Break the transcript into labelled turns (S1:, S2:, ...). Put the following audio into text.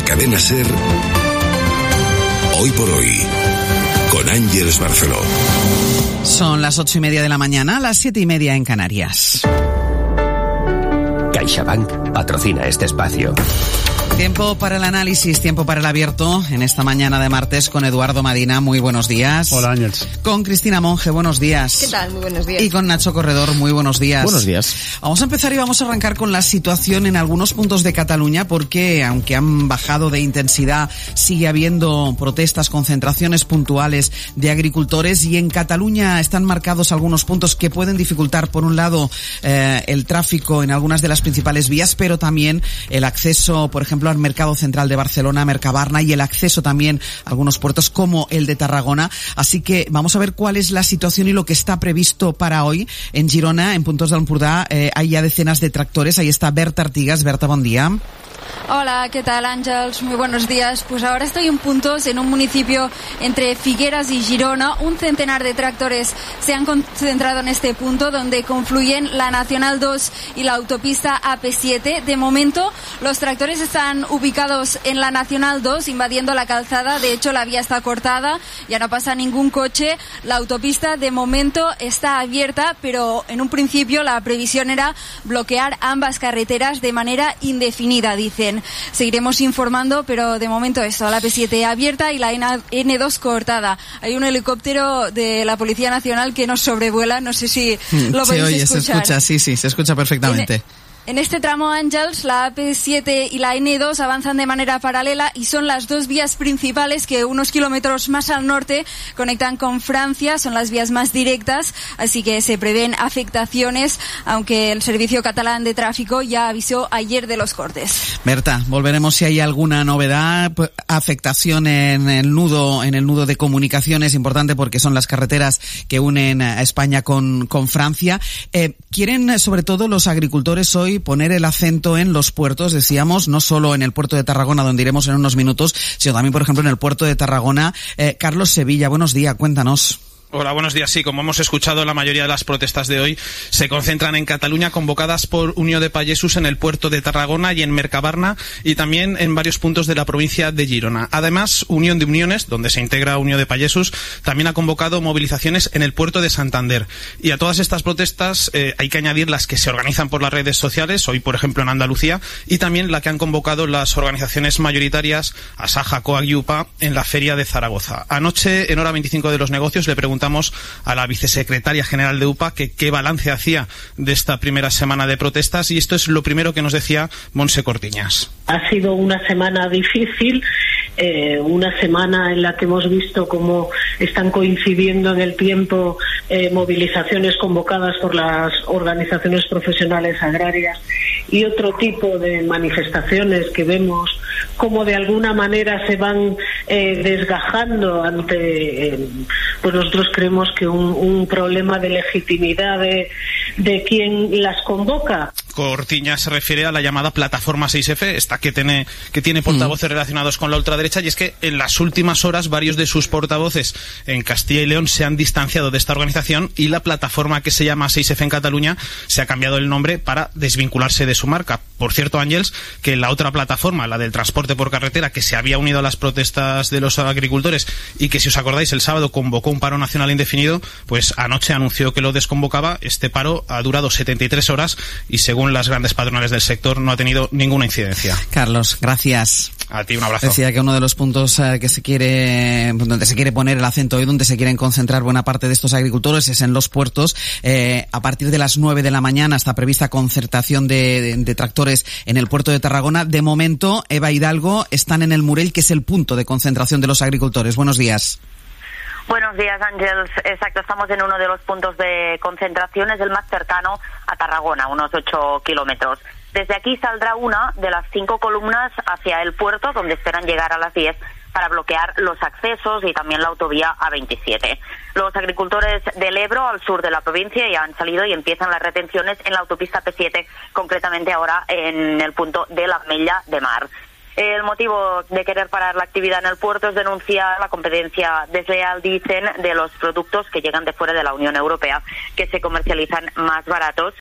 S1: Cadena SER, Hoy por Hoy, con Ángeles Barceló.
S2: Son las 8:30 de la mañana, las 7:30 en Canarias.
S3: CaixaBank patrocina este espacio.
S2: Tiempo para el análisis, tiempo para el abierto en esta mañana de martes con Eduardo Madina. Muy buenos días.
S4: Hola, Ángeles.
S2: Con Cristina Monge, buenos días.
S5: ¿Qué tal? Muy buenos días.
S2: Y con Nacho Corredor, muy buenos días.
S4: Buenos días.
S2: Vamos a empezar y vamos a arrancar con la situación en algunos puntos de Cataluña, porque aunque han bajado de intensidad, sigue habiendo protestas, concentraciones puntuales de agricultores, y en Cataluña están marcados algunos puntos que pueden dificultar, por un lado, el tráfico en algunas de las principales vías, pero también el acceso, por ejemplo, al mercado central de Barcelona, Mercabarna, y el acceso también a algunos puertos como el de Tarragona. Así que vamos a ver cuál es la situación y lo que está previsto para hoy. En Girona, en puntos de Empordà, hay ya decenas de tractores. Ahí está Berta Artigas. Berta, buen día.
S5: Hola, ¿qué tal, Ángeles? Muy buenos días. Pues ahora estoy en puntos, en un municipio entre Figueras y Girona. Un centenar de tractores se han concentrado en este punto, donde confluyen la Nacional 2 y la autopista AP7. De momento, los tractores están ubicados en la Nacional 2, invadiendo la calzada. De hecho, la vía está cortada, ya no pasa ningún coche. La autopista, de momento, está abierta, pero en un principio la previsión era bloquear ambas carreteras de manera indefinida, dicen. Seguiremos informando, pero de momento esto, la P7 abierta y la N2 cortada. Hay un helicóptero de la Policía Nacional que nos sobrevuela, no sé si lo podéis escuchar.
S2: Se escucha, sí, se escucha perfectamente.
S5: En este tramo, Ángeles, la AP7 y la N2 avanzan de manera paralela y son las dos vías principales que unos kilómetros más al norte conectan con Francia, son las vías más directas, así que se prevén afectaciones, aunque el Servicio Catalán de Tráfico ya avisó ayer de los cortes.
S2: Berta, volveremos si hay alguna novedad. Afectación en el nudo de comunicaciones, importante porque son las carreteras que unen a España con Francia. Quieren, sobre todo los agricultores hoy, poner el acento en los puertos, decíamos, no solo en el puerto de Tarragona, donde iremos en unos minutos, sino también, por ejemplo, en el puerto de Tarragona. Carlos Sevilla, buenos días, cuéntanos.
S6: Hola, buenos días. Sí, como hemos escuchado, la mayoría de las protestas de hoy se concentran en Cataluña, convocadas por Unió de Pagesos en el puerto de Tarragona y en Mercabarna, y también en varios puntos de la provincia de Girona. Además, Unión de Uniones, donde se integra Unió de Pagesos, también ha convocado movilizaciones en el puerto de Santander. Y a todas estas protestas hay que añadir las que se organizan por las redes sociales, hoy por ejemplo en Andalucía, y también la que han convocado las organizaciones mayoritarias Asaja, COAG y UPA en la Feria de Zaragoza. Anoche, en Hora 25 de los Negocios, le preguntamos a la vicesecretaria general de UPA que qué balance hacía de esta primera semana de protestas, y esto es lo primero que nos decía Montse Cortiñas.
S7: Ha sido una semana difícil, una semana en la que hemos visto cómo están coincidiendo en el tiempo movilizaciones convocadas por las organizaciones profesionales agrarias y otro tipo de manifestaciones que vemos como de alguna manera se van desgajando ante, pues nosotros creemos que un problema de legitimidad de quien las convoca.
S6: Cortiñas se refiere a la llamada Plataforma 6F, esta que tiene portavoces relacionados con la ultraderecha, y es que en las últimas horas varios de sus portavoces en Castilla y León se han distanciado de esta organización, y la plataforma, que se llama 6F en Cataluña, se ha cambiado el nombre para desvincularse de su marca. Por cierto, Ángeles, que la otra plataforma, la del transporte por carretera, que se había unido a las protestas de los agricultores y que, si os acordáis, el sábado convocó un paro nacional indefinido, pues anoche anunció que lo desconvocaba. Este paro ha durado 73 horas y, según las grandes patronales del sector, no ha tenido ninguna incidencia.
S2: Carlos, gracias.
S6: A ti, un abrazo.
S2: Decía que uno de los puntos donde se quiere poner el acento hoy, donde se quieren concentrar buena parte de estos agricultores, es en los puertos. A partir de las 9 de la mañana está prevista concertación de tractores en el puerto de Tarragona. De momento, Eva Hidalgo, están en el Murell, que es el punto de concentración de los agricultores. Buenos días.
S8: Buenos días, Ángeles. Exacto, estamos en uno de los puntos de concentración, es el más cercano a Tarragona, unos 8 kilómetros. Desde aquí saldrá una de las 5 columnas hacia el puerto, donde esperan llegar a las 10 para bloquear los accesos y también la autovía A27. Los agricultores del Ebro, al sur de la provincia, ya han salido y empiezan las retenciones en la autopista P7, concretamente ahora en el punto de la Mella de Mar. El motivo de querer parar la actividad en el puerto es denunciar la competencia desleal, dicen, de los productos que llegan de fuera de la Unión Europea, que se comercializan más baratos